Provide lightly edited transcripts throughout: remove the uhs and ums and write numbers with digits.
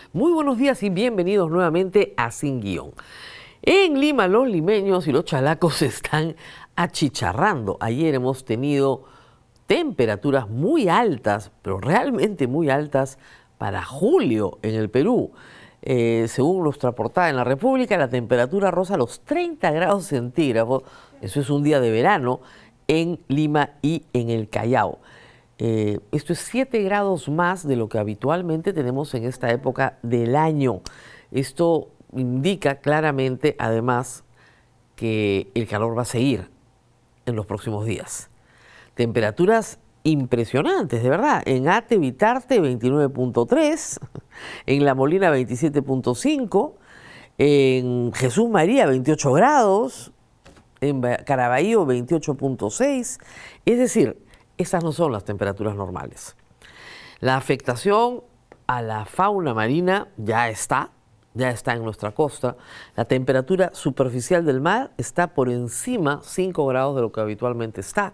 Muy buenos días y bienvenidos nuevamente a Sin Guión. En Lima los limeños y los chalacos se están achicharrando. Ayer hemos tenido temperaturas muy altas, pero realmente muy altas para julio en el Perú. Según nuestra portada en La República, la temperatura roza los 30 grados centígrados. Eso es un día de verano en Lima y en el Callao. Esto es 7 grados más de lo que habitualmente tenemos en esta época del año. Esto indica claramente, además, que el calor va a seguir en los próximos días. Temperaturas impresionantes, de verdad. En Ate, Vitarte, 29.3, en La Molina, 27.5, en Jesús María, 28 grados, en Caraballo, 28.6, es decir, estas no son las temperaturas normales. La afectación a la fauna marina ya está en nuestra costa. La temperatura superficial del mar está por encima 5 grados de lo que habitualmente está.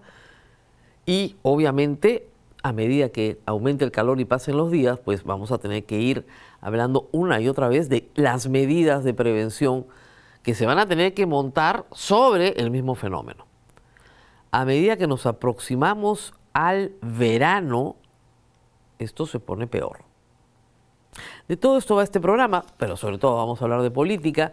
Y obviamente, a medida que aumente el calor y pasen los días, pues vamos a tener que ir hablando una y otra vez de las medidas de prevención que se van a tener que montar sobre el mismo fenómeno. A medida que nos aproximamos al verano, esto se pone peor. De todo esto va este programa, pero sobre todo vamos a hablar de política.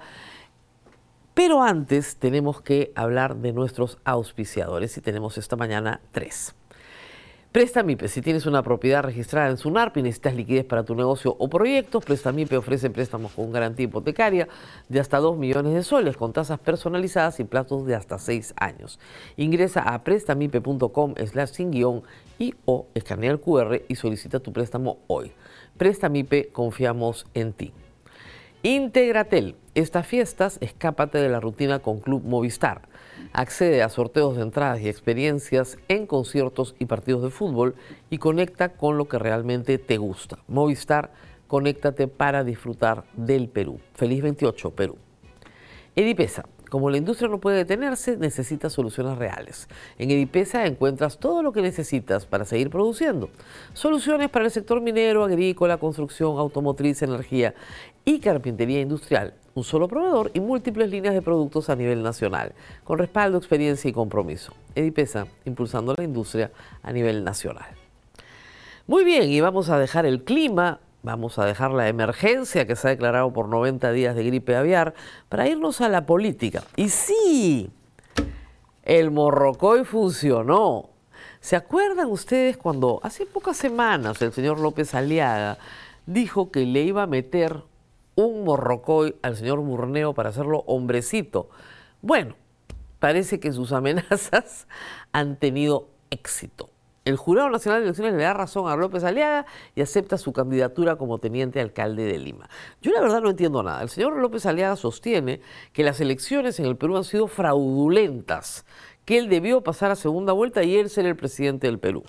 Pero antes tenemos que hablar de nuestros auspiciadores y tenemos esta mañana 3. Prestamipe, si tienes una propiedad registrada en SUNARP y necesitas liquidez para tu negocio o proyectos, Prestamipe ofrece préstamos con garantía hipotecaria de hasta 2 millones de soles con tasas personalizadas y plazos de hasta 6 años. Ingresa a prestamipe.com/sin-guión y o escanea el QR y solicita tu préstamo hoy. Prestamipe, confiamos en ti. Integratel, estas fiestas, escápate de la rutina con Club Movistar. Accede a sorteos de entradas y experiencias en conciertos y partidos de fútbol y conecta con lo que realmente te gusta. Movistar, conéctate para disfrutar del Perú. Feliz 28, Perú. Edipesa. Como la industria no puede detenerse, necesita soluciones reales. En Edipesa encuentras todo lo que necesitas para seguir produciendo. Soluciones para el sector minero, agrícola, construcción, automotriz, energía y carpintería industrial. Un solo proveedor y múltiples líneas de productos a nivel nacional, con respaldo, experiencia y compromiso. Edipesa, impulsando la industria a nivel nacional. Muy bien, y vamos a dejar el clima. Vamos a dejar la emergencia que se ha declarado por 90 días de gripe aviar para irnos a la política. Y sí, el morrocoy funcionó. ¿Se acuerdan ustedes cuando hace pocas semanas el señor López Aliaga dijo que le iba a meter un morrocoy al señor Burneo para hacerlo hombrecito? Bueno, parece que sus amenazas han tenido éxito. El Jurado Nacional de Elecciones le da razón a López Aliaga y acepta su candidatura como teniente alcalde de Lima. Yo la verdad no entiendo nada. El señor López Aliaga sostiene que las elecciones en el Perú han sido fraudulentas, que él debió pasar a segunda vuelta y él ser el presidente del Perú.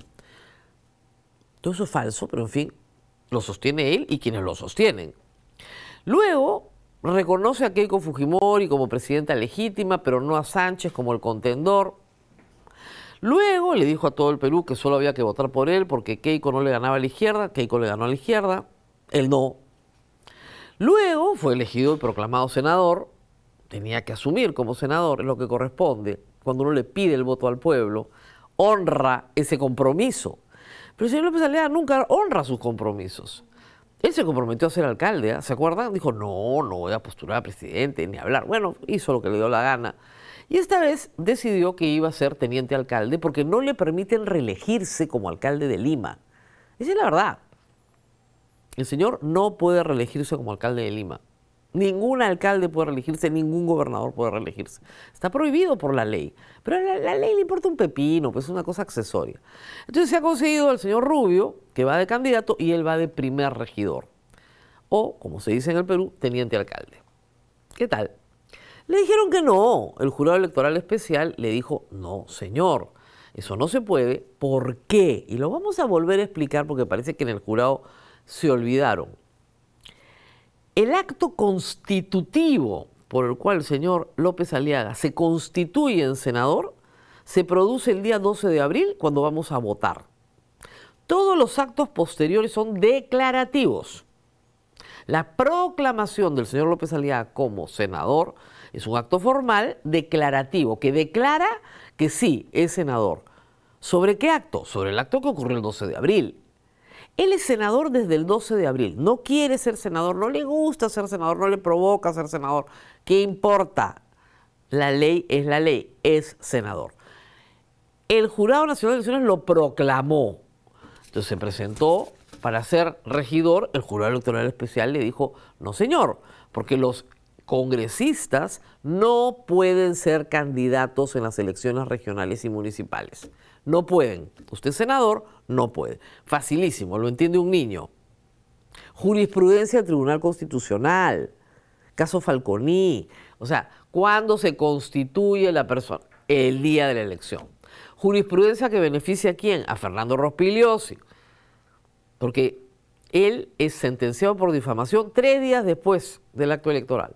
Todo eso es falso, pero en fin, lo sostiene él y quienes lo sostienen. Luego reconoce a Keiko Fujimori como presidenta legítima, pero no a Sánchez como el contendor. Luego le dijo a todo el Perú que solo había que votar por él porque Keiko no le ganaba a la izquierda, Keiko le ganó a la izquierda, él no. Luego fue elegido y proclamado senador, tenía que asumir como senador, es lo que corresponde, cuando uno le pide el voto al pueblo, honra ese compromiso. Pero el señor López Aliaga nunca honra sus compromisos. Él se comprometió a ser alcalde, ¿se acuerdan? Dijo, no voy a postular a presidente, ni hablar. Bueno, hizo lo que le dio la gana. Y esta vez decidió que iba a ser teniente alcalde porque no le permiten reelegirse como alcalde de Lima. Esa es la verdad. El señor no puede reelegirse como alcalde de Lima. Ningún alcalde puede reelegirse, ningún gobernador puede reelegirse. Está prohibido por la ley. Pero a la ley le importa un pepino, pues es una cosa accesoria. Entonces se ha conseguido al señor Rubio, que va de candidato, y él va de primer regidor. O, como se dice en el Perú, teniente alcalde. ¿Qué tal? Le dijeron que no. El jurado electoral especial le dijo, no, señor, eso no se puede. ¿Por qué? Y lo vamos a volver a explicar porque parece que en el jurado se olvidaron. El acto constitutivo por el cual el señor López Aliaga se constituye en senador se produce el día 12 de abril cuando vamos a votar. Todos los actos posteriores son declarativos. La proclamación del señor López Aliaga como senador es un acto formal declarativo que declara que sí, es senador. ¿Sobre qué acto? Sobre el acto que ocurrió el 12 de abril. Él es senador desde el 12 de abril. No quiere ser senador, no le gusta ser senador, no le provoca ser senador. ¿Qué importa? La ley es la ley, es senador. El Jurado Nacional de Elecciones lo proclamó. Entonces se presentó para ser regidor. El Jurado Electoral Especial le dijo, no señor, porque los congresistas no pueden ser candidatos en las elecciones regionales y municipales. No pueden. Usted es senador, no puede. Facilísimo, lo entiende un niño. Jurisprudencia del Tribunal Constitucional, caso Falconi. O sea, ¿cuándo se constituye la persona? El día de la elección. Jurisprudencia que beneficia a quién? A Fernando Rospigliosi. Porque él es sentenciado por difamación 3 días después del acto electoral.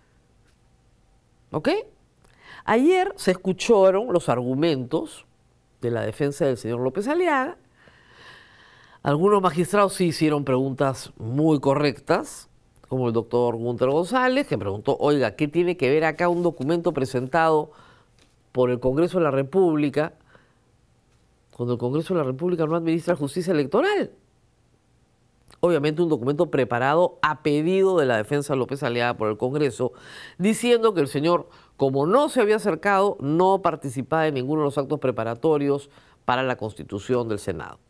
¿Ok? Ayer se escucharon los argumentos de la defensa del señor López Aliaga. Algunos magistrados sí hicieron preguntas muy correctas, como el doctor Gunter González, que preguntó, oiga, ¿qué tiene que ver acá un documento presentado por el Congreso de la República cuando el Congreso de la República no administra justicia electoral? Obviamente un documento preparado a pedido de la defensa de López Aliaga por el Congreso, diciendo que el señor, como no se había acercado, no participaba en ninguno de los actos preparatorios para la constitución del Senado.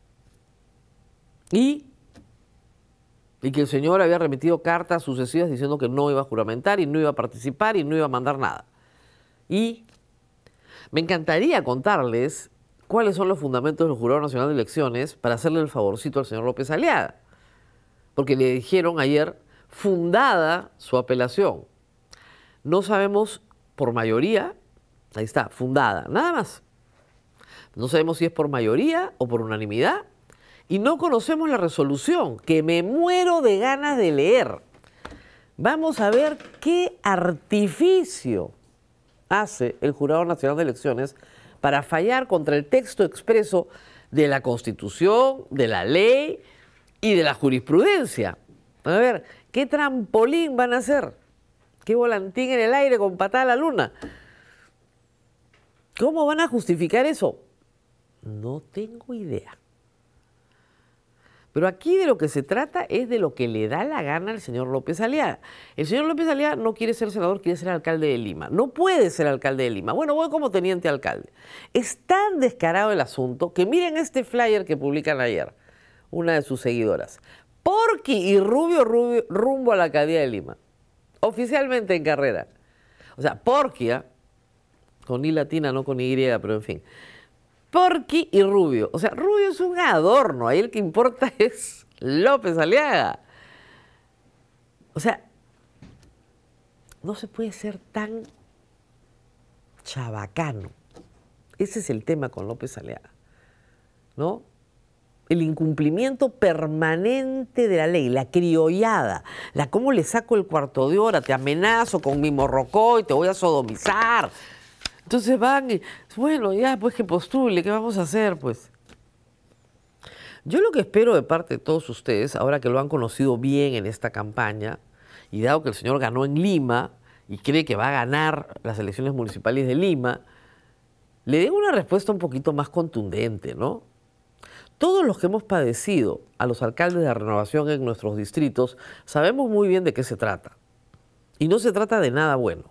Y que el señor había remitido cartas sucesivas diciendo que no iba a juramentar y no iba a participar y no iba a mandar nada. Y me encantaría contarles cuáles son los fundamentos del Jurado Nacional de Elecciones para hacerle el favorcito al señor López Aliaga. Porque le dijeron ayer, fundada su apelación. No sabemos por mayoría, ahí está, fundada, nada más. No sabemos si es por mayoría o por unanimidad. Y no conocemos la resolución, que me muero de ganas de leer. Vamos a ver qué artificio hace el Jurado Nacional de Elecciones para fallar contra el texto expreso de la Constitución, de la ley y de la jurisprudencia. A ver, ¿qué trampolín van a hacer? ¿Qué volantín en el aire con patada a la luna? ¿Cómo van a justificar eso? No tengo idea. Pero aquí de lo que se trata es de lo que le da la gana al señor López Aliaga. El señor López Aliaga no quiere ser senador, quiere ser alcalde de Lima. No puede ser alcalde de Lima. Bueno, voy como teniente alcalde. Es tan descarado el asunto que miren este flyer que publican ayer, una de sus seguidoras. Porky y Rubio rumbo a la alcaldía de Lima. Oficialmente en carrera. O sea, Porky, con I latina, no con Y, pero en fin. Porky y Rubio. O sea, Rubio es un adorno. Ahí el que importa es López Aliaga. O sea, no se puede ser tan chabacano. Ese es el tema con López Aliaga, ¿no? El incumplimiento permanente de la ley, la criollada, la cómo le saco el cuarto de hora, te amenazo con mi morrocó y te voy a sodomizar. Entonces van y, bueno, ya, pues que postule, ¿qué vamos a hacer, pues? Yo lo que espero de parte de todos ustedes, ahora que lo han conocido bien en esta campaña, y dado que el señor ganó en Lima y cree que va a ganar las elecciones municipales de Lima, le den una respuesta un poquito más contundente, ¿no? Todos los que hemos padecido a los alcaldes de renovación en nuestros distritos sabemos muy bien de qué se trata. Y no se trata de nada bueno.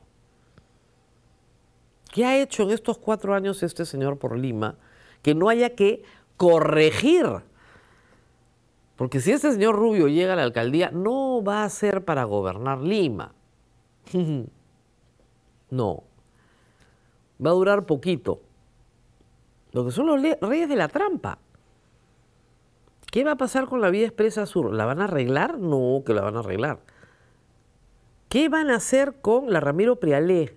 ¿Qué ha hecho en estos 4 años este señor por Lima que no haya que corregir? Porque si este señor Rubio llega a la alcaldía, no va a ser para gobernar Lima. No. Va a durar poquito. Lo que son los reyes de la trampa. ¿Qué va a pasar con la vía expresa sur? ¿La van a arreglar? No, que la van a arreglar. ¿Qué van a hacer con la Ramiro Prialé?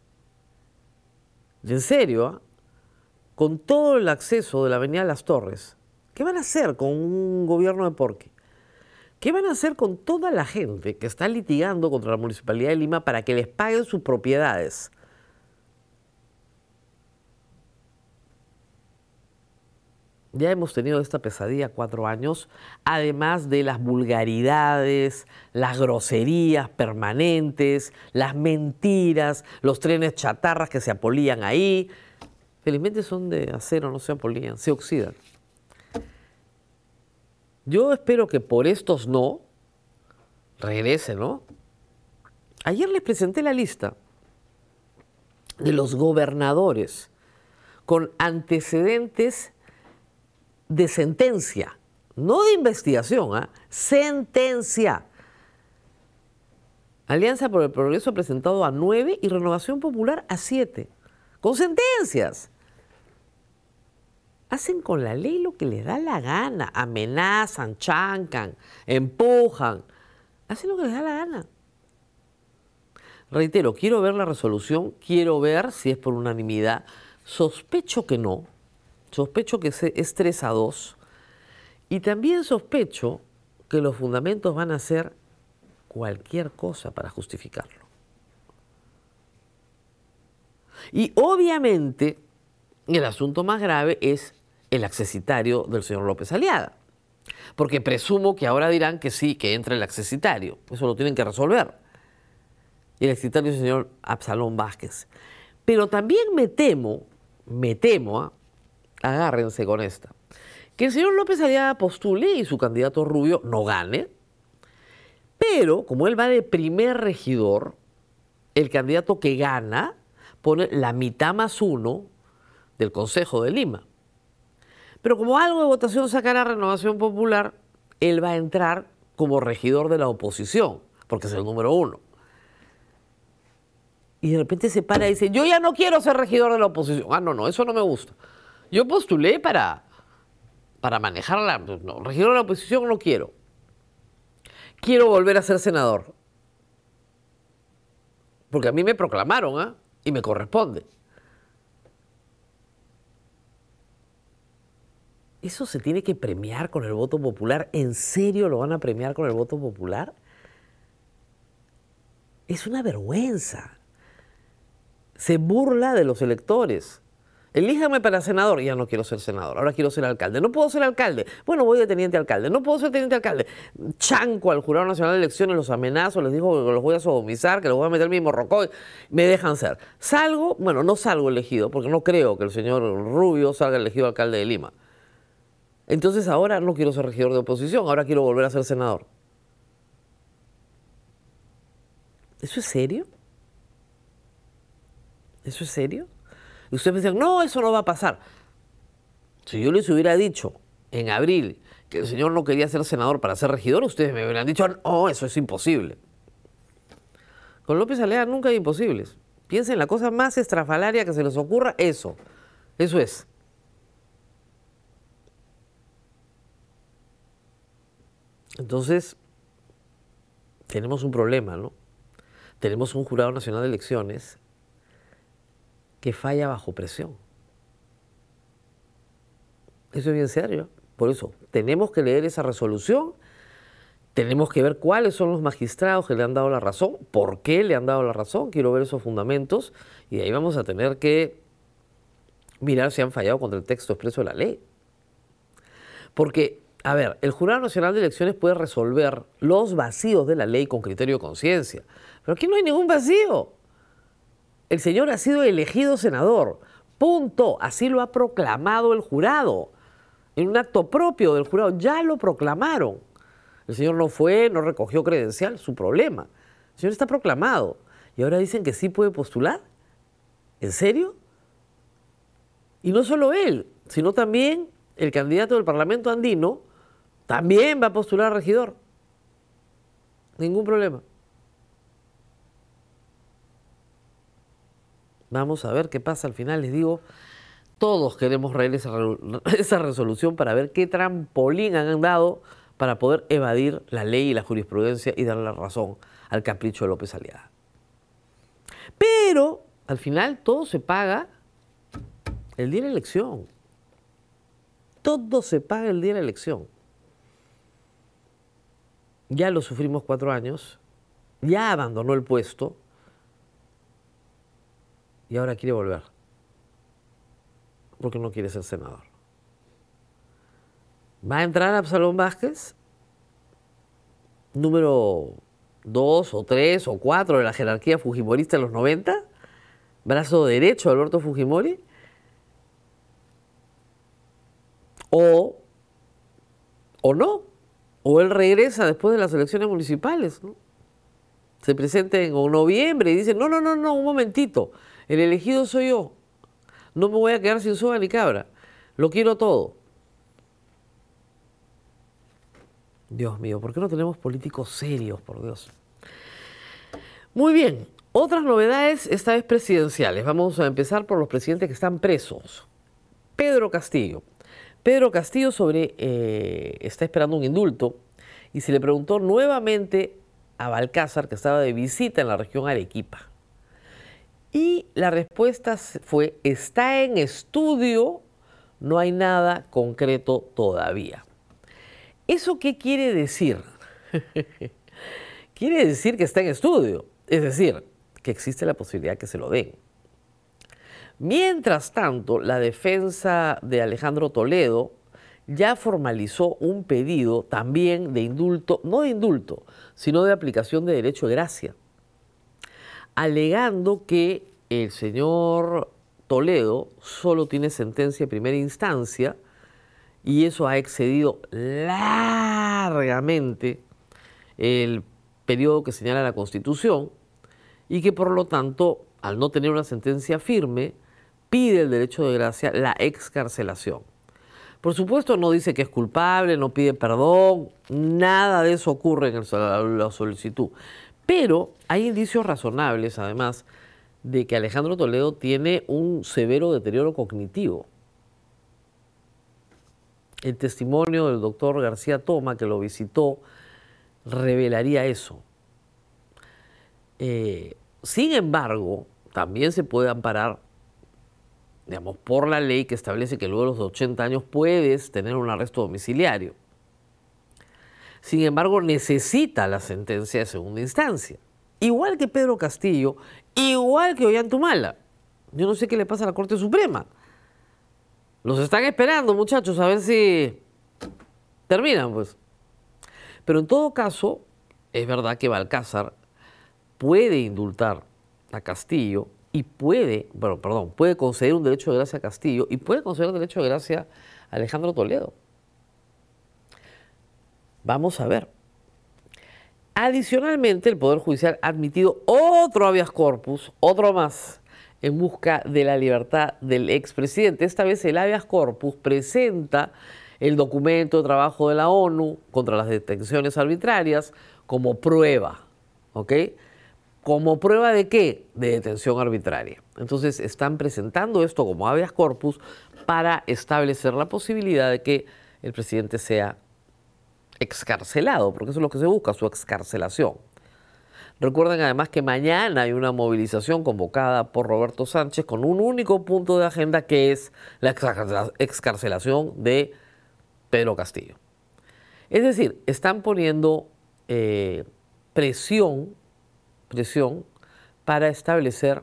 En serio, con todo el acceso de la avenida Las Torres, ¿qué van a hacer con un gobierno de Porky? ¿Qué van a hacer con toda la gente que está litigando contra la Municipalidad de Lima para que les paguen sus propiedades? Ya hemos tenido esta pesadilla 4 años, además de las vulgaridades, las groserías permanentes, las mentiras, los trenes chatarras que se apolían ahí. Felizmente son de acero, no se apolían, se oxidan. Yo espero que por estos no regrese, ¿no? Ayer les presenté la lista de los gobernadores con antecedentes de sentencia, no de investigación, sentencia. Alianza por el Progreso ha presentado a 9 y Renovación Popular a 7, con sentencias. Hacen con la ley lo que les da la gana, amenazan, chancan, empujan, hacen lo que les da la gana. Reitero, quiero ver la resolución, quiero ver si es por unanimidad. Sospecho que no, sospecho que es 3-2 y también sospecho que los fundamentos van a ser cualquier cosa para justificarlo. Y obviamente el asunto más grave es el accesitario del señor López Aliaga, porque presumo que ahora dirán que sí, que entra el accesitario, eso lo tienen que resolver. Y el accesitario es el señor Absalón Vázquez. Pero también me temo, agárrense con esta, que el señor López Aliaga postule y su candidato Rubio no gane, pero como él va de primer regidor, el candidato que gana pone la mitad más 1 del Consejo de Lima. Pero como algo de votación sacará Renovación Popular, él va a entrar como regidor de la oposición, porque es el número 1. Y de repente se para y dice, yo ya no quiero ser regidor de la oposición. No, eso no me gusta. Yo postulé para manejar regidor de la oposición no quiero. Quiero volver a ser senador. Porque a mí me proclamaron, y me corresponde. ¿Eso se tiene que premiar con el voto popular? ¿En serio lo van a premiar con el voto popular? Es una vergüenza. Se burla de los electores. Elíjame para senador. Ya no quiero ser senador, ahora quiero ser alcalde. No puedo ser alcalde. Bueno, voy de teniente alcalde. No puedo ser teniente alcalde. Chanco al Jurado Nacional de Elecciones, los amenazo, les digo que los voy a sodomizar, que los voy a meter en mi morrocoy. Me dejan ser. Salgo, bueno, no salgo elegido, porque no creo que el señor Rubio salga elegido alcalde de Lima. Entonces ahora no quiero ser regidor de oposición, ahora quiero volver a ser senador. ¿Eso es serio? ¿Eso es serio? Y ustedes me decían, no, eso no va a pasar. Si yo les hubiera dicho en abril que el señor no quería ser senador para ser regidor, ustedes me hubieran dicho, no, eso es imposible. Con López Aliaga nunca hay imposibles. Piensen en la cosa más estrafalaria que se les ocurra, eso es. Entonces, tenemos un problema, ¿no? Tenemos un Jurado Nacional de Elecciones que falla bajo presión. Eso es bien serio. Por eso, tenemos que leer esa resolución, tenemos que ver cuáles son los magistrados que le han dado la razón, por qué le han dado la razón, quiero ver esos fundamentos, y de ahí vamos a tener que mirar si han fallado contra el texto expreso de la ley. Porque, a ver, el Jurado Nacional de Elecciones puede resolver los vacíos de la ley con criterio de conciencia, pero aquí no hay ningún vacío. El señor ha sido elegido senador, punto, así lo ha proclamado el jurado. En un acto propio del jurado ya lo proclamaron. El señor no fue, no recogió credencial, su problema. El señor está proclamado. Y ahora dicen que sí puede postular. ¿En serio? Y no solo él, sino también el candidato del Parlamento andino también va a postular a regidor. Ningún problema. Vamos a ver qué pasa al final. Les digo, todos queremos leer esa resolución para ver qué trampolín han dado para poder evadir la ley y la jurisprudencia y darle la razón al capricho de López Aliaga. Pero al final todo se paga el día de la elección. Todo se paga el día de la elección. Ya lo sufrimos 4 años, ya abandonó el puesto y ahora quiere volver porque no quiere ser senador. ¿Va a entrar Absalón Vázquez? Número 2 o 3 o 4 de la jerarquía fujimorista en los 90. Brazo derecho de Alberto Fujimori. O no. O él regresa después de las elecciones municipales, ¿no? Se presenta en noviembre y dice, no, un momentito. El elegido soy yo. No me voy a quedar sin soga ni cabra. Lo quiero todo. Dios mío, ¿por qué no tenemos políticos serios, por Dios? Muy bien, otras novedades, esta vez presidenciales. Vamos a empezar por los presidentes que están presos. Pedro Castillo. Pedro Castillo está esperando un indulto y se le preguntó nuevamente a Balcázar, que estaba de visita en la región Arequipa. Y la respuesta fue, está en estudio, no hay nada concreto todavía. ¿Eso qué quiere decir? Quiere decir que está en estudio, es decir, que existe la posibilidad que se lo den. Mientras tanto, la defensa de Alejandro Toledo ya formalizó un pedido también de indulto, no de indulto, sino de aplicación de derecho de gracia, alegando que el señor Toledo solo tiene sentencia de primera instancia y eso ha excedido largamente el periodo que señala la Constitución y que por lo tanto, al no tener una sentencia firme, pide el derecho de gracia, la excarcelación. Por supuesto no dice que es culpable, no pide perdón, nada de eso ocurre en la solicitud. Pero hay indicios razonables, además, de que Alejandro Toledo tiene un severo deterioro cognitivo. El testimonio del doctor García Toma, que lo visitó, revelaría eso. Sin embargo, también se puede amparar, digamos, por la ley que establece que luego de los 80 años puedes tener un arresto domiciliario. Sin embargo, necesita la sentencia de segunda instancia. Igual que Pedro Castillo, igual que Ollantumala. Yo no sé qué le pasa a la Corte Suprema. Los están esperando, muchachos, a ver si terminan, pues. Pero en todo caso, es verdad que Balcázar puede indultar a Castillo y puede conceder un derecho de gracia a Castillo y puede conceder un derecho de gracia a Alejandro Toledo. Vamos a ver. Adicionalmente, el Poder Judicial ha admitido otro habeas corpus, otro más, en busca de la libertad del expresidente. Esta vez el habeas corpus presenta el documento de trabajo de la ONU contra las detenciones arbitrarias como prueba, ¿ok? ¿Como prueba de qué? De detención arbitraria. Entonces están presentando esto como habeas corpus para establecer la posibilidad de que el presidente sea excarcelado, porque eso es lo que se busca, su excarcelación. Recuerden además que mañana hay una movilización convocada por Roberto Sánchez con un único punto de agenda, que es la excarcelación de Pedro Castillo. Es decir, están poniendo presión para establecer,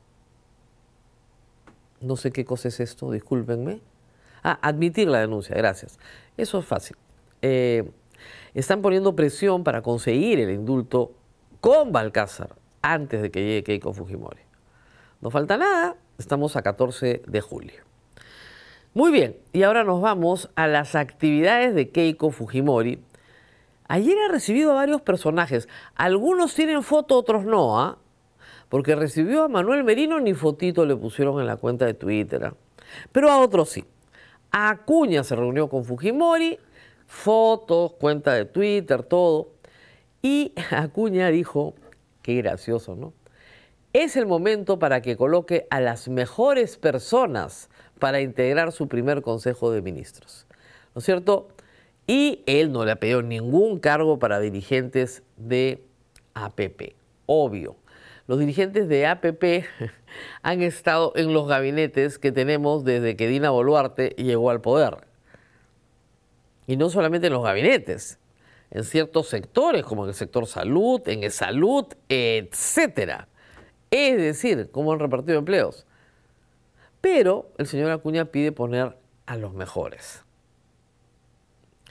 no sé qué cosa es esto, discúlpenme. Admitir la denuncia, gracias. Eso es fácil. Están poniendo presión para conseguir el indulto con Balcázar antes de que llegue Keiko Fujimori. No falta nada, estamos a 14 de julio. Muy bien, y ahora nos vamos a las actividades de Keiko Fujimori. Ayer ha recibido a varios personajes. Algunos tienen foto, otros no, porque recibió a Manuel Merino, ni fotito le pusieron en la cuenta de Twitter. Pero a otros sí. A Acuña se reunió con Fujimori, fotos, cuenta de Twitter, todo. Y Acuña dijo, qué gracioso, ¿no? Es el momento para que coloque a las mejores personas para integrar su primer Consejo de Ministros, ¿no es cierto? Y él no le ha pedido ningún cargo para dirigentes de APP, obvio. Los dirigentes de APP han estado en los gabinetes que tenemos desde que Dina Boluarte llegó al poder. Y no solamente en los gabinetes, en ciertos sectores, como en el sector salud, en e-salud, etcétera. Es decir, cómo han repartido empleos. Pero el señor Acuña pide poner a los mejores.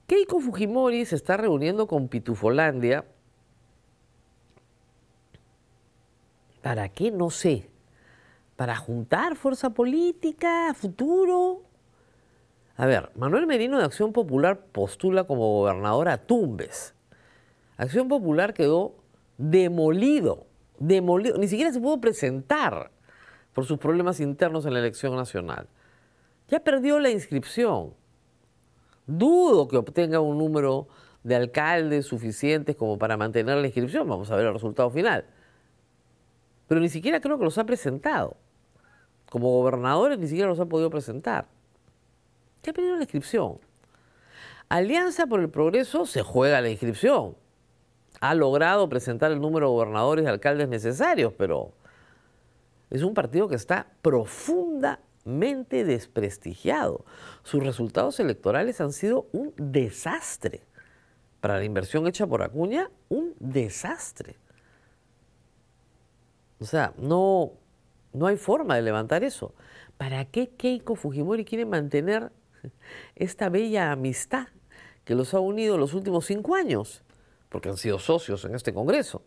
Keiko Fujimori se está reuniendo con Pitufolandia. ¿Para qué? No sé. ¿Para juntar fuerza política a futuro? A ver, Manuel Merino de Acción Popular postula como gobernador a Tumbes. Acción Popular quedó demolido, ni siquiera se pudo presentar por sus problemas internos en la elección nacional. Ya perdió la inscripción. Dudo que obtenga un número de alcaldes suficientes como para mantener la inscripción. Vamos a ver el resultado final. Pero ni siquiera creo que los ha presentado. Como gobernadores ni siquiera los ha podido presentar. Ya perdió la inscripción. Alianza por el Progreso se juega la inscripción. Ha logrado presentar el número de gobernadores y alcaldes necesarios, pero es un partido que está profundamente desprestigiado. Sus resultados electorales han sido un desastre. Para la inversión hecha por Acuña, un desastre. O sea, no hay forma de levantar eso. ¿Para qué Keiko Fujimori quiere mantener esta bella amistad que los ha unido los últimos 5 años? Porque han sido socios en este Congreso.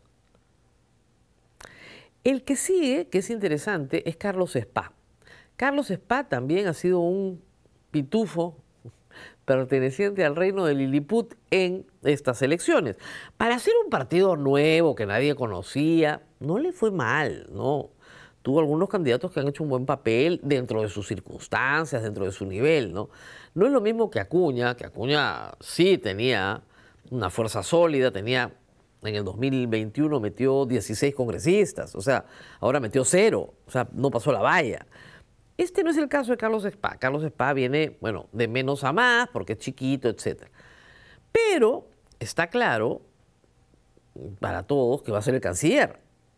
El que sigue, que es interesante, es Carlos Spa. Carlos Spa también ha sido un pitufo perteneciente al reino de Lilliput en estas elecciones. Para ser un partido nuevo que nadie conocía, no le fue mal, ¿no? Tuvo algunos candidatos que han hecho un buen papel dentro de sus circunstancias, dentro de su nivel, ¿no? No es lo mismo que Acuña sí tenía una fuerza sólida, en el 2021 metió 16 congresistas, o sea, ahora metió 0, o sea, no pasó la valla. Este no es el caso de Carlos Spa. Carlos Spa viene, bueno, de menos a más, porque es chiquito, etc. Pero está claro para todos que va a ser el canciller.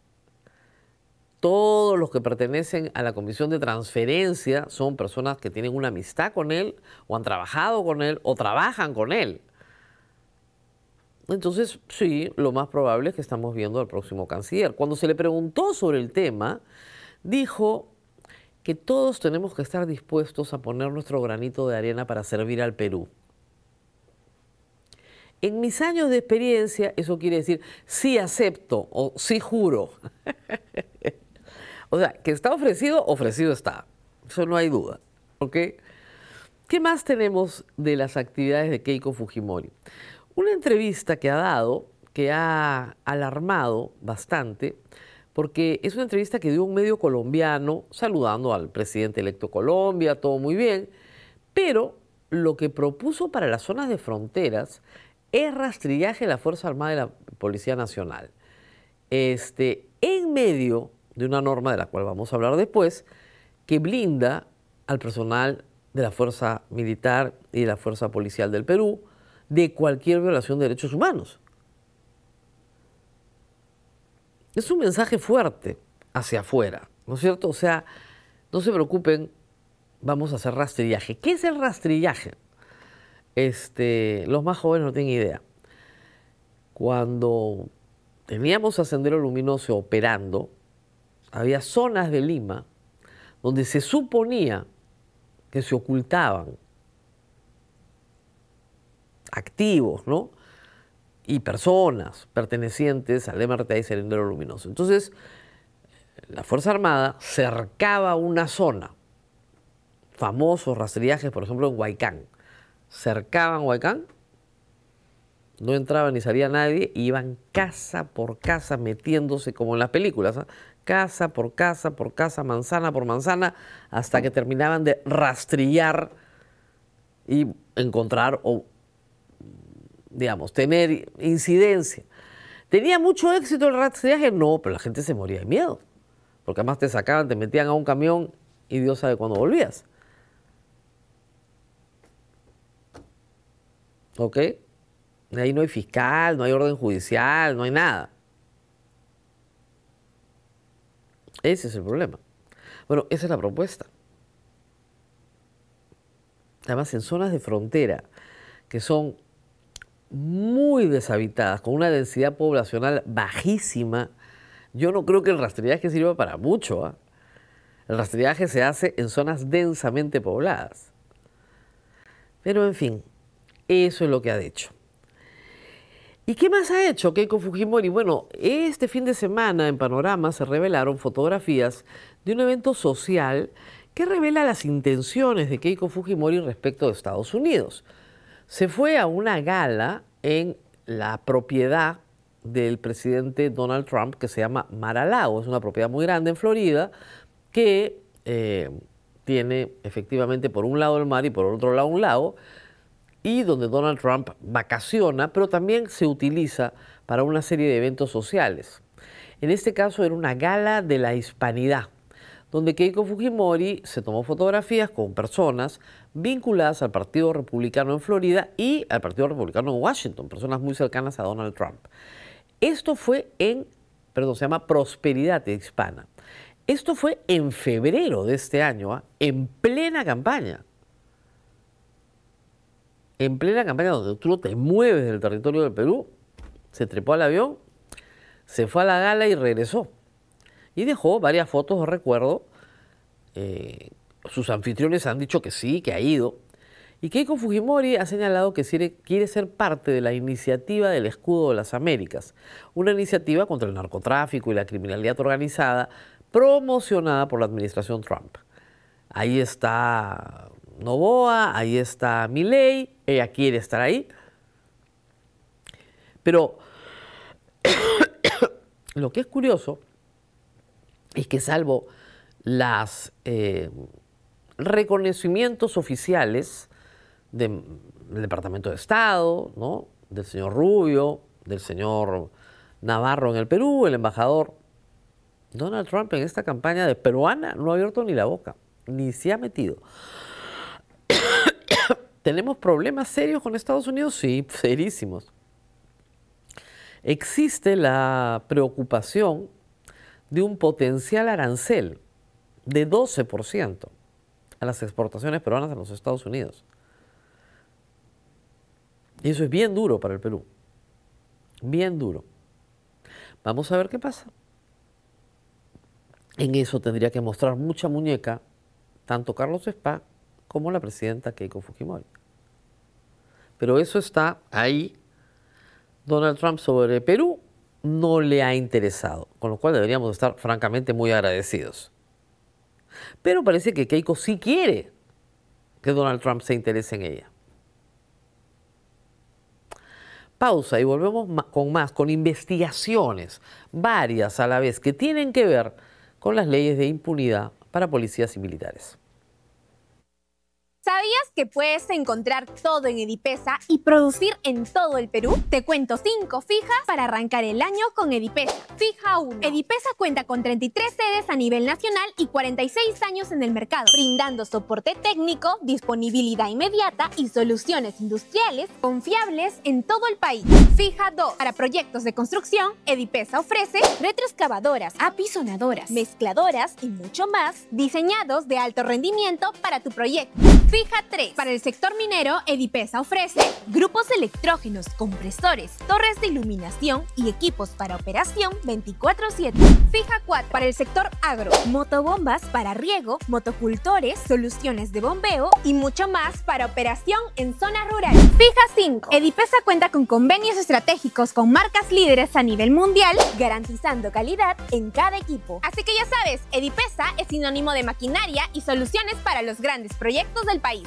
Todos los que pertenecen a la Comisión de Transferencia son personas que tienen una amistad con él, o han trabajado con él, o trabajan con él. Entonces, sí, lo más probable es que estamos viendo al próximo canciller. Cuando se le preguntó sobre el tema, dijo que todos tenemos que estar dispuestos a poner nuestro granito de arena para servir al Perú. En mis años de experiencia, eso quiere decir sí acepto o sí juro. O sea, que está ofrecido, ofrecido está. Eso no hay duda. ¿Ok? ¿Qué más tenemos de las actividades de Keiko Fujimori? Una entrevista que ha dado, que ha alarmado bastante, porque es una entrevista que dio un medio colombiano saludando al presidente electo de Colombia, todo muy bien, pero lo que propuso para las zonas de fronteras es rastrillaje de la Fuerza Armada y la Policía Nacional. En medio de una norma de la cual vamos a hablar después, que blinda al personal de la Fuerza Militar y de la Fuerza Policial del Perú de cualquier violación de derechos humanos. Es un mensaje fuerte hacia afuera, ¿no es cierto? O sea, no se preocupen, vamos a hacer rastrillaje. ¿Qué es el rastrillaje? Los más jóvenes no tienen idea. Cuando teníamos a Sendero Luminoso operando, había zonas de Lima donde se suponía que se ocultaban activos, ¿no? Y personas pertenecientes al MRTA y Sendero Luminoso. Entonces, la Fuerza Armada cercaba una zona, famosos rastrillajes, por ejemplo, en Huaycán. Cercaban Huaycán, no entraba ni salía nadie, y iban casa por casa metiéndose como en las películas, ¿eh? Casa por casa por casa, manzana por manzana, hasta que terminaban de rastrillar y encontrar o, digamos, tener incidencia. ¿Tenía mucho éxito el rastrillaje? No, pero la gente se moría de miedo, porque además te sacaban, te metían a un camión y Dios sabe cuándo volvías. ¿Ok? Ahí no hay fiscal, no hay orden judicial, no hay nada. Ese es el problema. Bueno, esa es la propuesta. Además, en zonas de frontera que son muy deshabitadas, con una densidad poblacional bajísima, yo no creo que el rastrillaje sirva para mucho, ¿eh? El rastrillaje se hace en zonas densamente pobladas. Pero, en fin, Eso es lo que ha hecho. ¿Y qué más ha hecho Keiko Fujimori? Bueno, este fin de semana en Panorama se revelaron fotografías de un evento social que revela las intenciones de Keiko Fujimori respecto de Estados Unidos. Se fue a una gala en la propiedad del presidente Donald Trump que se llama Mar-a-Lago. Es una propiedad muy grande en Florida que tiene efectivamente por un lado el mar y por otro lado un lago, y donde Donald Trump vacaciona, pero también se utiliza para una serie de eventos sociales. En este caso era una gala de la hispanidad, donde Keiko Fujimori se tomó fotografías con personas vinculadas al Partido Republicano en Florida y al Partido Republicano en Washington, personas muy cercanas a Donald Trump. Esto fue se llama Prosperidad Hispana. Esto fue en febrero de este año, en plena campaña. En plena campaña donde tú no te mueves del territorio del Perú, se trepó al avión, se fue a la gala y regresó. Y dejó varias fotos de recuerdo. Sus anfitriones han dicho que sí, que ha ido. Y Keiko Fujimori ha señalado que quiere ser parte de la iniciativa del Escudo de las Américas, una iniciativa contra el narcotráfico y la criminalidad organizada promocionada por la administración Trump. Ahí está Noboa, ahí está Milei, ella quiere estar ahí. Pero lo que es curioso es que salvo los reconocimientos oficiales del Departamento de Estado, ¿no?, del señor Rubio, del señor Navarro en el Perú, el embajador, Donald Trump en esta campaña de peruana no ha abierto ni la boca, ni se ha metido. ¿Tenemos problemas serios con Estados Unidos? Sí, serísimos. Existe la preocupación de un potencial arancel de 12% a las exportaciones peruanas a los Estados Unidos. Y eso es bien duro para el Perú. Bien duro. Vamos a ver qué pasa. En eso tendría que mostrar mucha muñeca tanto Carlos Spa como la presidenta Keiko Fujimori. Pero eso está ahí. Donald Trump sobre Perú no le ha interesado, con lo cual deberíamos estar francamente muy agradecidos. Pero parece que Keiko sí quiere que Donald Trump se interese en ella. Pausa y volvemos con investigaciones, varias a la vez, que tienen que ver con las leyes de impunidad para policías y militares. ¿Sabías que puedes encontrar todo en Edipesa y producir en todo el Perú? Te cuento 5 fijas para arrancar el año con Edipesa. Fija 1. Edipesa cuenta con 33 sedes a nivel nacional y 46 años en el mercado, brindando soporte técnico, disponibilidad inmediata y soluciones industriales confiables en todo el país. Fija 2. Para proyectos de construcción, Edipesa ofrece retroexcavadoras, apisonadoras, mezcladoras y mucho más, diseñados de alto rendimiento para tu proyecto. Fija 3. Para el sector minero, Edipesa ofrece grupos electrógenos, compresores, torres de iluminación y equipos para operación 24/7. Fija 4. Para el sector agro, motobombas para riego, motocultores, soluciones de bombeo y mucho más para operación en zonas rurales. Fija 5. Edipesa cuenta con convenios estratégicos con marcas líderes a nivel mundial, garantizando calidad en cada equipo. Así que ya sabes, Edipesa es sinónimo de maquinaria y soluciones para los grandes proyectos del país.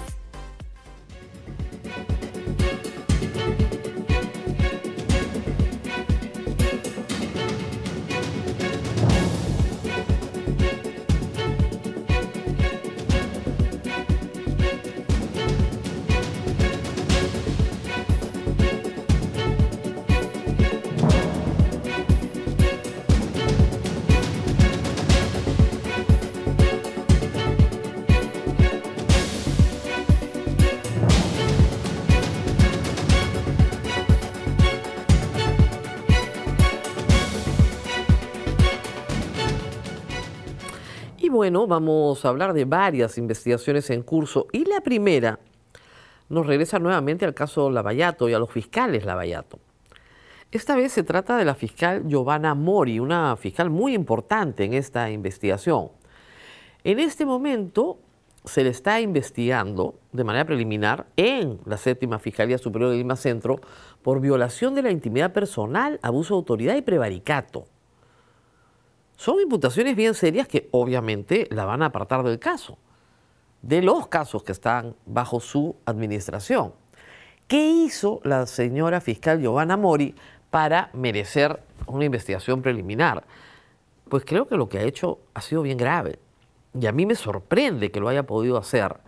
Y bueno, vamos a hablar de varias investigaciones en curso. Y la primera nos regresa nuevamente al caso Lavallato y a los fiscales Lavallato. Esta vez se trata de la fiscal Giovanna Mori, una fiscal muy importante en esta investigación. En este momento se le está investigando de manera preliminar en la Séptima Fiscalía Superior de Lima Centro por violación de la intimidad personal, abuso de autoridad y prevaricato. Son imputaciones bien serias que obviamente la van a apartar del caso, de los casos que están bajo su administración. ¿Qué hizo la señora fiscal Giovanna Mori para merecer una investigación preliminar? Pues creo que lo que ha hecho ha sido bien grave. Y a mí me sorprende que lo haya podido hacer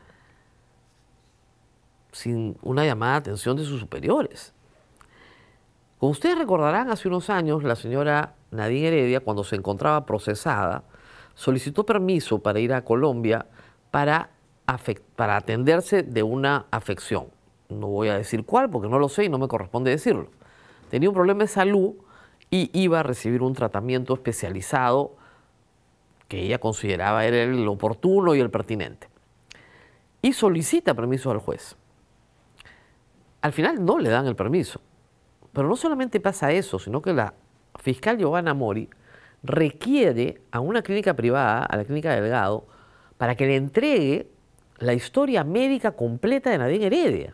sin una llamada de atención de sus superiores. Como ustedes recordarán, hace unos años la señora Nadine Heredia, cuando se encontraba procesada, solicitó permiso para ir a Colombia para atenderse de una afección. No voy a decir cuál porque no lo sé y no me corresponde decirlo. Tenía un problema de salud y iba a recibir un tratamiento especializado que ella consideraba era el oportuno y el pertinente. Y solicita permiso al juez. Al final no le dan el permiso. Pero no solamente pasa eso, sino que la fiscal Giovanna Mori requiere a una clínica privada, a la clínica Delgado, para que le entregue la historia médica completa de Nadine Heredia.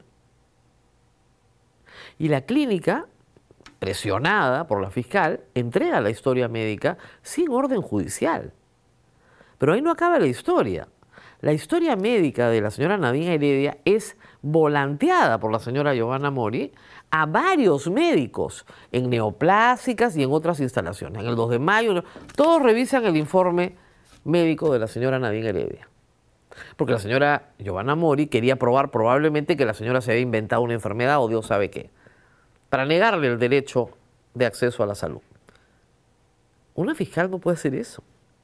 Y la clínica, presionada por la fiscal, entrega la historia médica sin orden judicial. Pero ahí no acaba la historia. La historia médica de la señora Nadine Heredia es volanteada por la señora Giovanna Mori a varios médicos en neoplásicas y en otras instalaciones. En el 2 de mayo, todos revisan el informe médico de la señora Nadine Heredia. Porque la señora Giovanna Mori quería probar probablemente que la señora se había inventado una enfermedad o Dios sabe qué, para negarle el derecho de acceso a la salud. Una fiscal no puede hacer eso.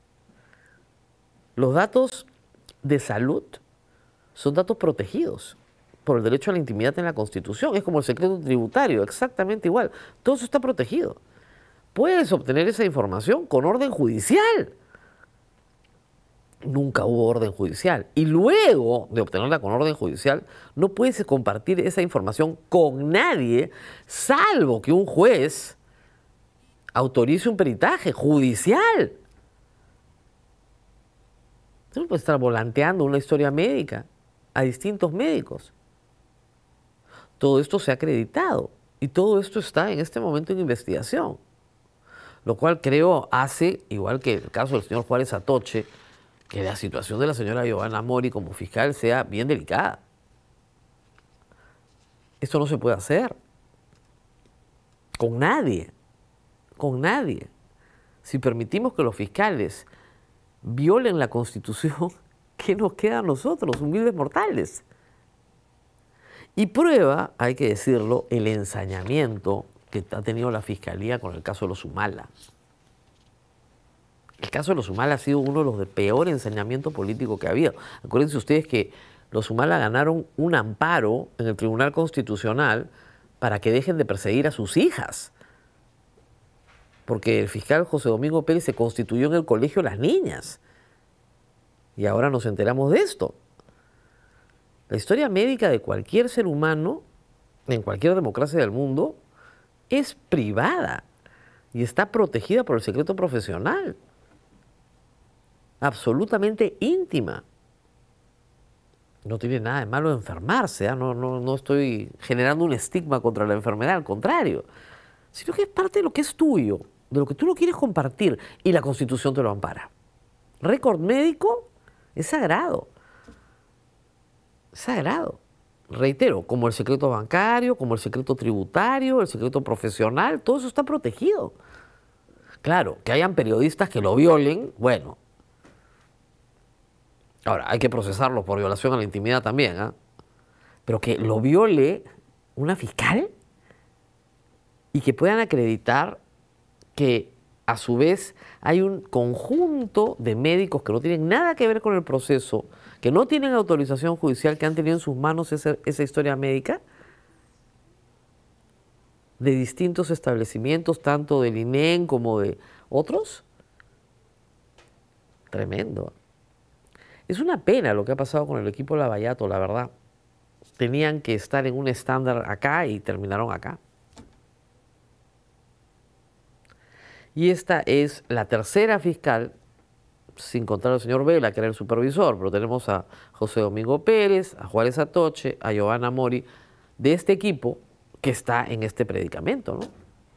Los datos de salud son datos protegidos por el derecho a la intimidad en la Constitución. Es como el secreto tributario, exactamente igual. Todo eso está protegido. Puedes obtener esa información con orden judicial. Nunca hubo orden judicial. Y luego de obtenerla con orden judicial, no puedes compartir esa información con nadie, salvo que un juez autorice un peritaje judicial. Tú no puedes estar volanteando una historia médica a distintos médicos. Todo esto se ha acreditado y todo esto está en este momento en investigación. Lo cual creo hace, igual que el caso del señor Juárez Atoche, que la situación de la señora Giovanna Mori como fiscal sea bien delicada. Esto no se puede hacer con nadie, con nadie. Si permitimos que los fiscales violen la Constitución, ¿qué nos queda a nosotros, humildes mortales? Y prueba, hay que decirlo, el ensañamiento que ha tenido la Fiscalía con el caso de los Humala. El caso de los Humala ha sido uno de los de peor ensañamiento político que ha habido. Acuérdense ustedes que los Humala ganaron un amparo en el Tribunal Constitucional para que dejen de perseguir a sus hijas. Porque el fiscal José Domingo Pérez se constituyó en el Colegio de las Niñas. Y ahora nos enteramos de esto. La historia médica de cualquier ser humano, en cualquier democracia del mundo, es privada y está protegida por el secreto profesional. Absolutamente íntima. No tiene nada de malo enfermarse, ¿eh? No estoy generando un estigma contra la enfermedad, al contrario. Sino que es parte de lo que es tuyo, de lo que tú no quieres compartir, y la Constitución te lo ampara. Récord médico es sagrado. Es sagrado. Reitero, como el secreto bancario, como el secreto tributario, el secreto profesional, todo eso está protegido. Claro, que hayan periodistas que lo violen, bueno. Ahora, hay que procesarlo por violación a la intimidad también, ¿eh? Pero que lo viole una fiscal y que puedan acreditar que a su vez hay un conjunto de médicos que no tienen nada que ver con el proceso, que no tienen autorización judicial, que han tenido en sus manos esa historia médica de distintos establecimientos, tanto del INEM como de otros. Tremendo. Es una pena lo que ha pasado con el equipo Lavallato, la verdad. Tenían que estar en un estándar acá y terminaron acá. Y esta es la tercera fiscal, sin contar al señor Vela, que era el supervisor, pero tenemos a José Domingo Pérez, a Juárez Atoche, a Giovanna Mori, de este equipo que está en este predicamento, ¿no?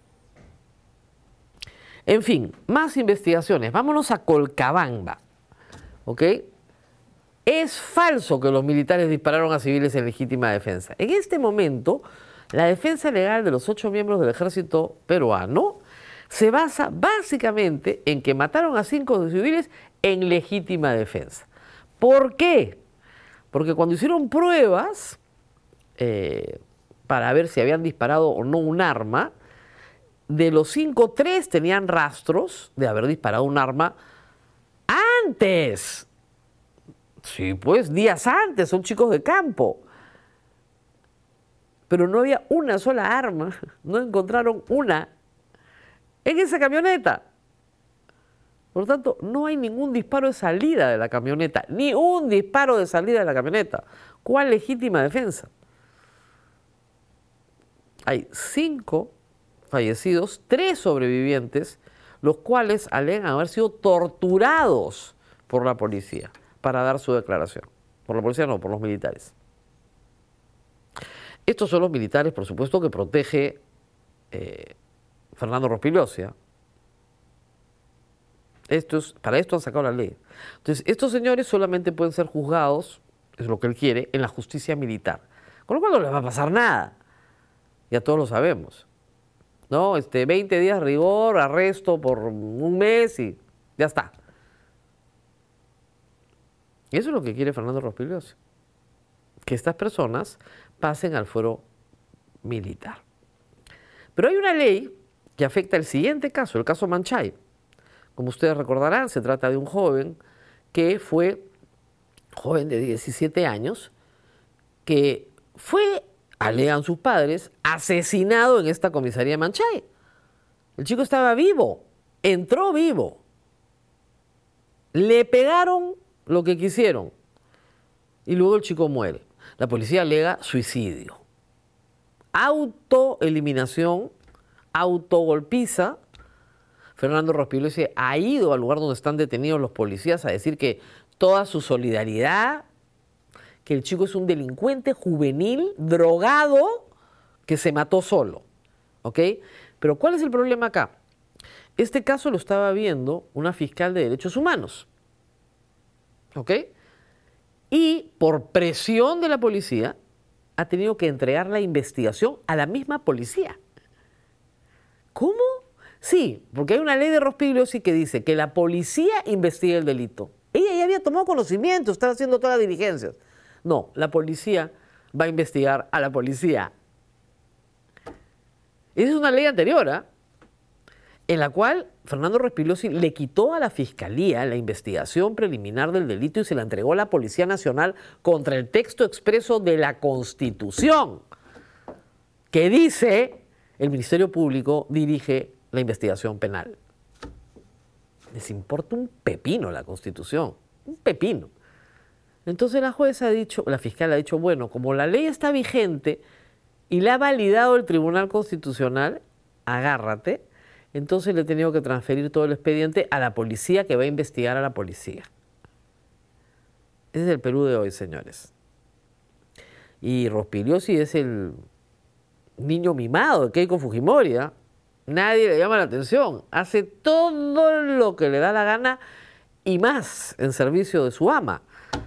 En fin, más investigaciones. Vámonos a Colcabamba, ¿ok? Es falso que los militares dispararon a civiles en legítima defensa. En este momento, la defensa legal de los 8 miembros del ejército peruano se basa básicamente en que mataron a 5 civiles en legítima defensa. ¿Por qué? Porque cuando hicieron pruebas para ver si habían disparado o no un arma, de los 5, 3 tenían rastros de haber disparado un arma antes. Sí, pues días antes, son chicos de campo. Pero no había una sola arma, no encontraron una en esa camioneta. Por lo tanto, no hay ningún disparo de salida de la camioneta, ni un disparo de salida de la camioneta. ¿Cuál legítima defensa? Hay 5 fallecidos, 3 sobrevivientes, los cuales alegan haber sido torturados por la policía para dar su declaración. Por la policía no, por los militares. Estos son los militares, por supuesto, que protege Fernando Rospigliosi. Para esto han sacado la ley. Entonces, estos señores solamente pueden ser juzgados, es lo que él quiere, en la justicia militar. Con lo cual no les va a pasar nada. Ya todos lo sabemos. ¿No? 20 días de rigor, arresto por un mes y ya está. Y eso es lo que quiere Fernando Rospigliosi. Que estas personas pasen al fuero militar. Pero hay una ley que afecta el siguiente caso, el caso Manchay. Como ustedes recordarán, se trata de un joven que fue, joven de 17 años, que fue, alegan sus padres, asesinado en esta comisaría de Manchay. El chico estaba vivo, entró vivo. Le pegaron lo que quisieron y luego el chico muere. La policía alega suicidio. Autoeliminación, autogolpiza. Fernando Rospigliosi ha ido al lugar donde están detenidos los policías a decir que toda su solidaridad, que el chico es un delincuente juvenil, drogado, que se mató solo. ¿Ok? Pero ¿cuál es el problema acá? Este caso lo estaba viendo una fiscal de derechos humanos. ¿Ok? Y por presión de la policía, ha tenido que entregar la investigación a la misma policía. ¿Cómo? Sí, porque hay una ley de Rospigliosi que dice que la policía investiga el delito. Ella ya había tomado conocimiento, estaba haciendo todas las diligencias. No, la policía va a investigar a la policía. Esa es una ley anterior, ¿eh? En la cual Fernando Rospigliosi le quitó a la Fiscalía la investigación preliminar del delito y se la entregó a la Policía Nacional contra el texto expreso de la Constitución, que dice el Ministerio Público dirige la investigación penal. Les importa un pepino la Constitución, un pepino. Entonces la jueza ha dicho, la fiscal ha dicho, bueno, como la ley está vigente y la ha validado el Tribunal Constitucional, agárrate. Entonces le he tenido que transferir todo el expediente a la policía que va a investigar a la policía. Ese es el Perú de hoy, señores. Y Rospigliosi es el niño mimado de Keiko Fujimori, ¿eh? Nadie le llama la atención. Hace todo lo que le da la gana y más en servicio de su ama.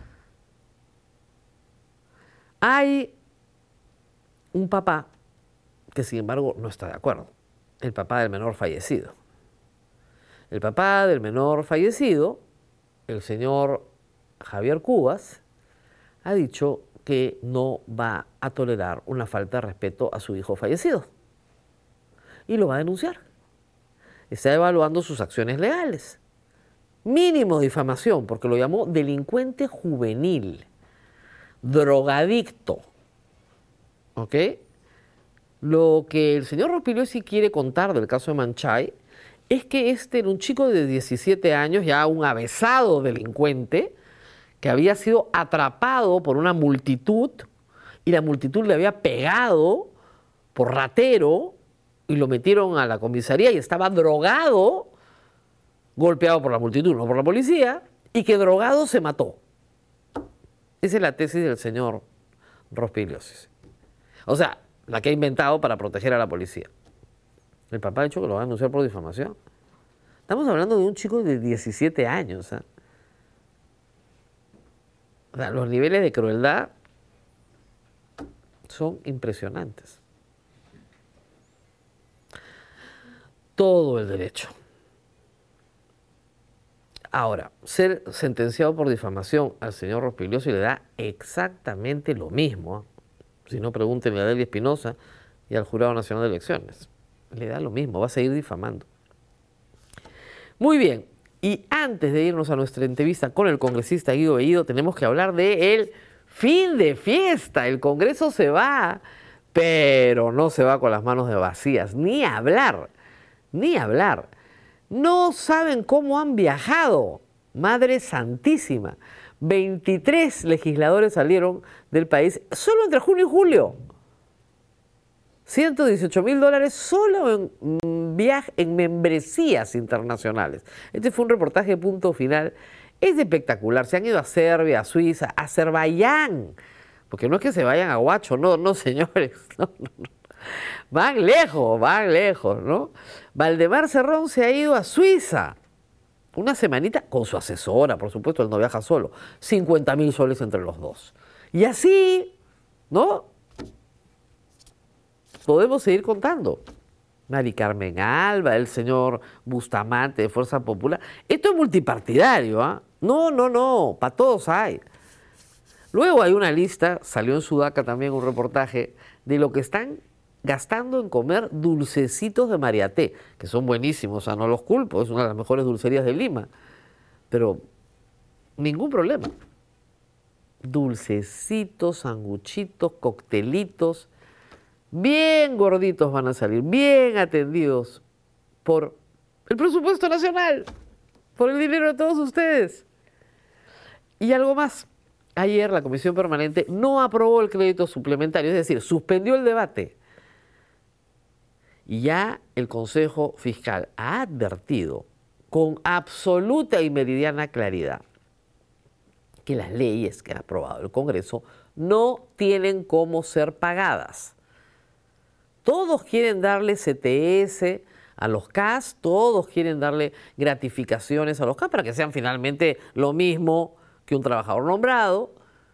Hay un papá que, sin embargo, no está de acuerdo. El papá del menor fallecido. El papá del menor fallecido, el señor Javier Cubas, ha dicho que no va a tolerar una falta de respeto a su hijo fallecido. Y lo va a denunciar. Está evaluando sus acciones legales. Mínimo difamación, porque lo llamó delincuente juvenil, drogadicto. ¿Ok? Lo que el señor Rospigliosi quiere contar del caso de Manchay es que este era un chico de 17 años, ya un avesado delincuente, que había sido atrapado por una multitud y la multitud le había pegado por ratero y lo metieron a la comisaría y estaba drogado golpeado por la multitud, no por la policía, y que drogado se mató. Esa es la tesis del señor Rospigliosi. O sea, la que ha inventado para proteger a la policía. El papá ha dicho que lo va a denunciar por difamación. Estamos hablando de un chico de 17 años. ¿Eh? O sea, los niveles de crueldad son impresionantes. Todo el derecho. Ahora, ser sentenciado por difamación al señor Rospigliosi le da exactamente lo mismo. Si no, pregúntenle a Delia Espinosa y al Jurado Nacional de Elecciones. Le da lo mismo, va a seguir difamando. Muy bien, y antes de irnos a nuestra entrevista con el congresista Guido Bellido, tenemos que hablar del fin de fiesta. El Congreso se va, pero no se va con las manos vacías, ni hablar, ni hablar. No saben cómo han viajado, Madre Santísima. 23 legisladores salieron del país solo entre junio y julio. $118,000 solo en membresías internacionales. Este fue un reportaje de Punto Final. Es espectacular. Se han ido a Serbia, a Suiza, a Azerbaiyán. Porque no es que se vayan a Guacho, no, señores. No. Van lejos, ¿no? Valdemar Cerrón se ha ido a Suiza. Una semanita con su asesora, por supuesto, él no viaja solo. 50,000 soles entre los dos. Y así, ¿no? Podemos seguir contando. Mari Carmen Alba, el señor Bustamante de Fuerza Popular. Esto es multipartidario, ¿ah? No, para todos hay. Luego hay una lista, salió en Sudaca también un reportaje, de lo que están gastando en comer dulcecitos de Mariaté, que son buenísimos, o sea, no los culpo, es una de las mejores dulcerías de Lima, pero ningún problema. Dulcecitos, sanguchitos, coctelitos, bien gorditos van a salir, bien atendidos por el presupuesto nacional, por el dinero de todos ustedes. Y algo más, ayer la Comisión Permanente no aprobó el crédito suplementario, es decir, suspendió el debate. Y ya el Consejo Fiscal ha advertido con absoluta y meridiana claridad que las leyes que ha aprobado el Congreso no tienen cómo ser pagadas. Todos quieren darle CTS a los CAS, todos quieren darle gratificaciones a los CAS para que sean finalmente lo mismo que un trabajador nombrado.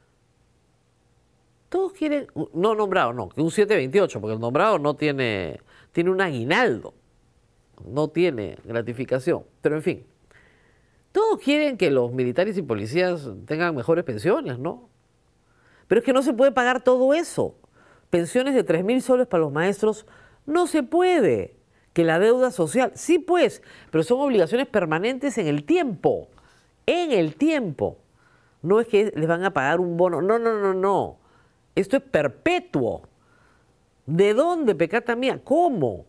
Todos quieren, no nombrado, no, que un 728, porque el nombrado no tiene un aguinaldo, no tiene gratificación, pero en fin, todos quieren que los militares y policías tengan mejores pensiones, ¿no? Pero es que no se puede pagar todo eso. Pensiones de 3,000 soles para los maestros no se puede. Que la deuda social, sí pues, pero son obligaciones permanentes en el tiempo. En el tiempo. No es que les van a pagar un bono, no. Esto es perpetuo. ¿De dónde, pecata mía? ¿Cómo?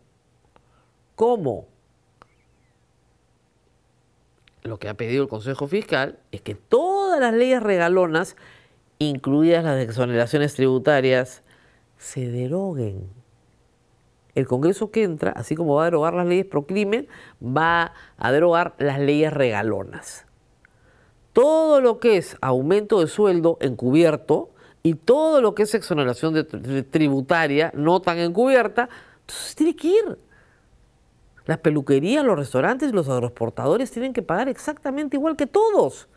Lo que ha pedido el Consejo Fiscal es que todas las leyes regalonas, incluidas las de exoneraciones tributarias, se deroguen. El Congreso que entra, así como va a derogar las leyes pro crimen, va a derogar las leyes regalonas. Todo lo que es aumento de sueldo encubierto y todo lo que es exoneración tributaria no tan encubierta, entonces tiene que ir. Las peluquerías, los restaurantes, los agroexportadores tienen que pagar exactamente igual que todos.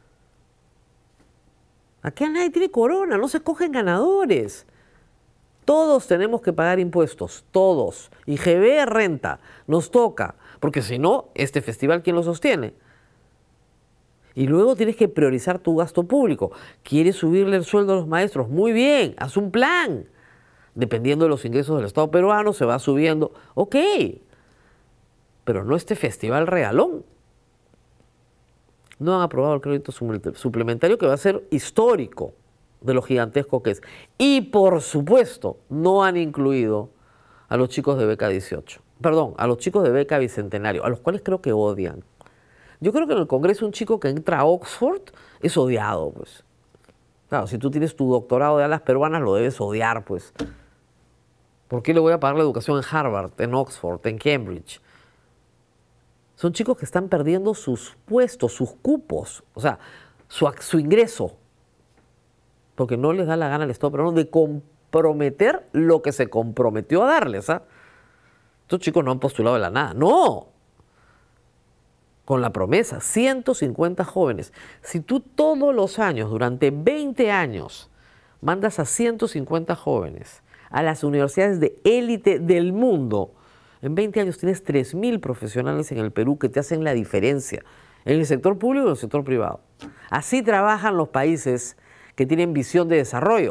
Aquí nadie tiene corona, no se escogen ganadores. Todos tenemos que pagar impuestos, todos. IGB, renta, nos toca, porque si no, este festival, ¿quién lo sostiene? Y luego tienes que priorizar tu gasto público. ¿Quieres subirle el sueldo a los maestros? Muy bien, haz un plan. Dependiendo de los ingresos del Estado peruano, se va subiendo. Ok, pero no este festival regalón. No han aprobado el crédito suplementario, que va a ser histórico de lo gigantesco que es. Y por supuesto, no han incluido a los chicos de beca 18. Perdón, a los chicos de beca bicentenario, a los cuales creo que odian. Yo creo que en el Congreso un chico que entra a Oxford es odiado, pues. Claro, si tú tienes tu doctorado de alas peruanas, lo debes odiar, pues. ¿Por qué le voy a pagar la educación en Harvard, en Oxford, en Cambridge? Son chicos que están perdiendo sus puestos, sus cupos, o sea, su ingreso, porque no les da la gana al Estado peruano de comprometer lo que se comprometió a darles. Estos chicos no han postulado de la nada, no. Con la promesa, 150 jóvenes. Si tú todos los años, durante 20 años, mandas a 150 jóvenes a las universidades de élite del mundo, en 20 años tienes 3.000 profesionales en el Perú que te hacen la diferencia en el sector público y en el sector privado. Así trabajan los países que tienen visión de desarrollo.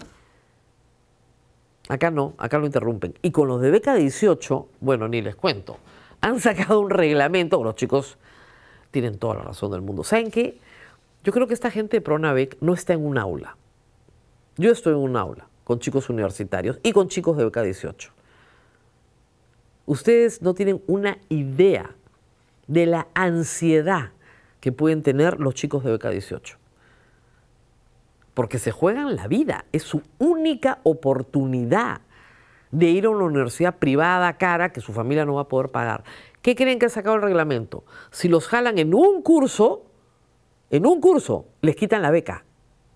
Acá no, acá lo interrumpen. Y con los de beca 18, bueno, ni les cuento. Han sacado un reglamento, los chicos tienen toda la razón del mundo. ¿Saben qué? Yo creo que esta gente de Pronavec no está en un aula. Yo estoy en un aula con chicos universitarios y con chicos de beca 18. Ustedes no tienen una idea de la ansiedad que pueden tener los chicos de beca 18. Porque se juegan la vida. Es su única oportunidad de ir a una universidad privada cara que su familia no va a poder pagar. ¿Qué creen que ha sacado el reglamento? Si los jalan en un curso, les quitan la beca.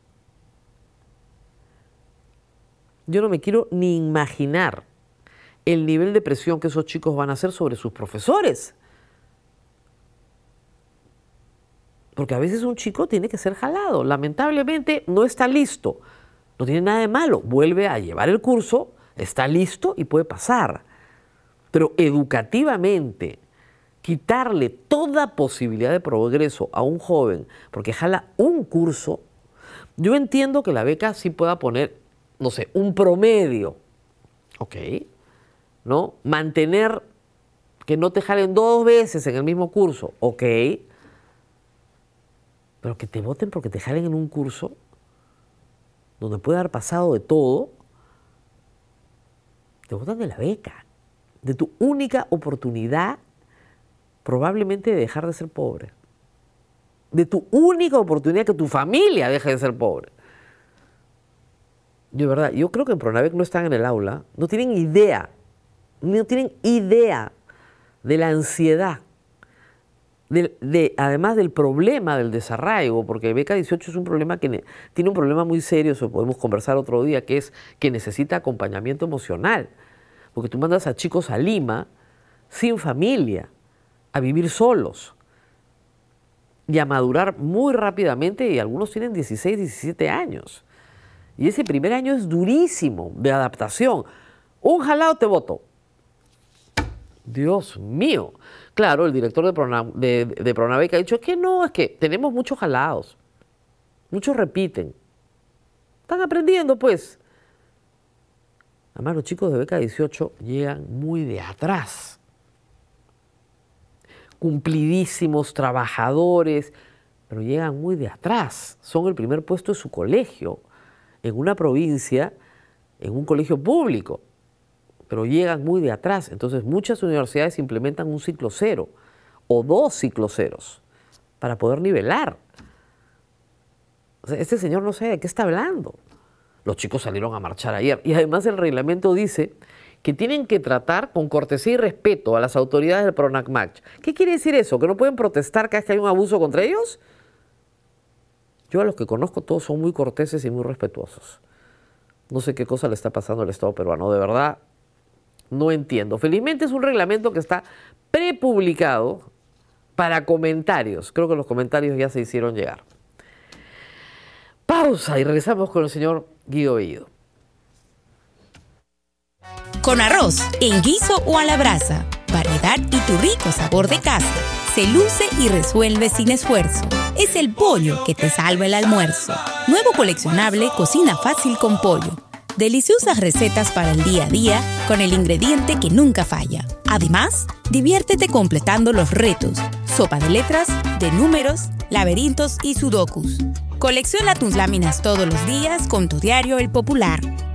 Yo no me quiero ni imaginar el nivel de presión que esos chicos van a hacer sobre sus profesores. Porque a veces un chico tiene que ser jalado. Lamentablemente no está listo. No tiene nada de malo. Vuelve a llevar el curso, está listo y puede pasar. Pero educativamente, quitarle toda posibilidad de progreso a un joven porque jala un curso, yo entiendo que la beca sí pueda poner, no sé, un promedio. Ok. ¿No? Mantener que no te jalen 2 veces en el mismo curso. Ok. Pero que te voten porque te jalen en un curso donde puede haber pasado de todo, te votan de la beca, de tu única oportunidad probablemente de dejar de ser pobre, de tu única oportunidad que tu familia deje de ser pobre. Yo, de verdad, yo creo que en Pronavec no están en el aula, no tienen idea de la ansiedad, además del problema del desarraigo, porque beca 18 es un problema que tiene un problema muy serio, eso podemos conversar otro día, que es que necesita acompañamiento emocional, porque tú mandas a chicos a Lima sin familia, a vivir solos y a madurar muy rápidamente, y algunos tienen 16, 17 años. Y ese primer año es durísimo de adaptación. Un jalado te voto. Dios mío. Claro, el director de Pronavec ha dicho, es que tenemos muchos jalados. Muchos repiten. Están aprendiendo, pues. Además, los chicos de beca 18 llegan muy de atrás. Cumplidísimos, trabajadores, pero llegan muy de atrás. Son el primer puesto de su colegio, en una provincia, en un colegio público. Pero llegan muy de atrás. Entonces muchas universidades implementan un ciclo cero o 2 ciclos ceros para poder nivelar. O sea, este señor no sé de qué está hablando. Los chicos salieron a marchar ayer y además el reglamento dice que tienen que tratar con cortesía y respeto a las autoridades del PRONACMAC. ¿Qué quiere decir eso? ¿Que no pueden protestar cada vez que hay un abuso contra ellos? Yo a los que conozco todos son muy corteses y muy respetuosos. No sé qué cosa le está pasando al Estado peruano, de verdad. No entiendo. Felizmente es un reglamento que está prepublicado para comentarios. Creo que los comentarios ya se hicieron llegar. Pausa y regresamos con el señor Guido Bellido. Con arroz, en guiso o a la brasa, variedad y tu rico sabor de casa, se luce y resuelve sin esfuerzo. Es el pollo que te salva el almuerzo. Nuevo coleccionable Cocina Fácil con Pollo. Deliciosas recetas para el día a día con el ingrediente que nunca falla. Además, diviértete completando los retos. Sopa de letras, de números, laberintos y sudokus. Colecciona tus láminas todos los días con tu diario El Popular.